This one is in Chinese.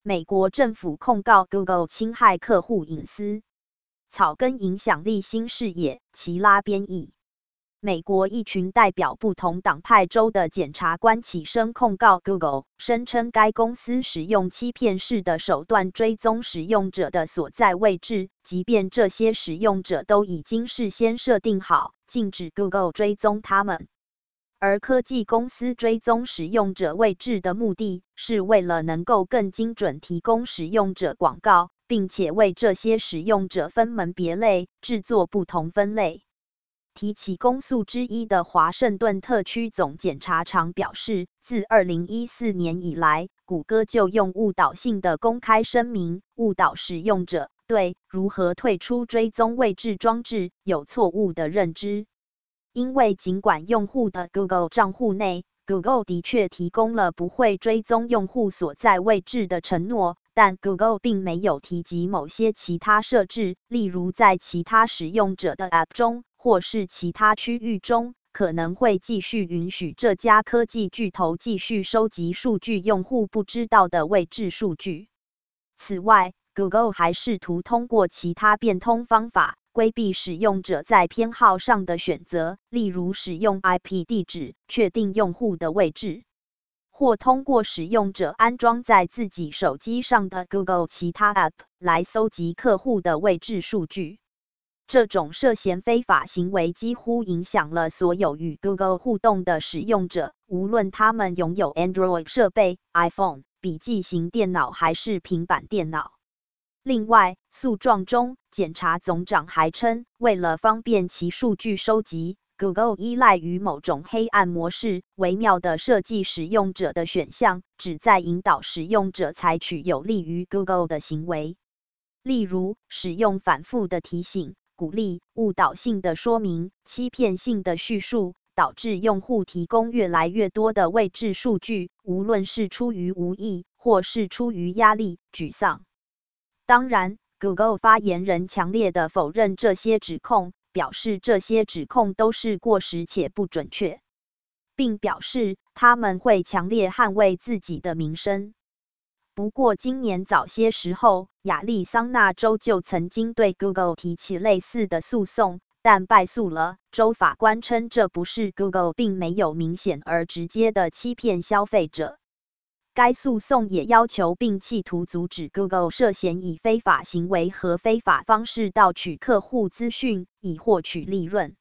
美国政府控告 Google 侵害客户隐私。草根影响力新视野，齐拉编译。美国一群代表不同党派州的检察官起声控告 Google， 声称该公司使用欺骗式的手段追踪使用者的所在位置，即便这些使用者都已经事先设定好，禁止 Google 追踪他们。而科技公司追踪使用者位置的目的，是为了能够更精准提供使用者广告，并且为这些使用者分门别类，制作不同分类。提起公诉之一的华盛顿特区总检察长表示，自2014年以来，谷歌就用误导性的公开声明，误导使用者对如何退出追踪位置装置有错误的认知。因为尽管用户的 Google 账户内 Google 的确提供了不会追踪用户所在位置的承诺，但 Google 并没有提及某些其他设置，例如在其他使用者的 App 中，或是其他区域中，可能会继续允许这家科技巨头继续收集数据用户不知道的位置数据。此外， Google 还试图通过其他变通方法规避使用者在偏好上的选择，例如使用 IP 地址确定用户的位置，或通过使用者安装在自己手机上的 Google 其他 App 来搜集客户的位置数据。这种涉嫌非法行为几乎影响了所有与 Google 互动的使用者，无论他们拥有 Android 设备、iPhone、笔记型电脑还是平板电脑。另外，诉状中，检察总长还称，为了方便其数据收集， Google 依赖于某种黑暗模式，微妙地设计使用者的选项，旨在引导使用者采取有利于 Google 的行为。例如，使用反复的提醒、鼓励、误导性的说明、欺骗性的叙述，导致用户提供越来越多的位置数据，无论是出于无意，或是出于压力、沮丧。当然， Google 发言人强烈地否认这些指控，表示这些指控都是过时且不准确，并表示他们会强烈捍卫自己的名声。不过，今年早些时候，亚利桑那州就曾经对 Google 提起类似的诉讼，但败诉了。州法官称这不是 Google 并没有明显而直接的欺骗消费者。该诉讼也要求并企图阻止 Google 涉嫌以非法行为和非法方式盗取客户资讯，以获取利润。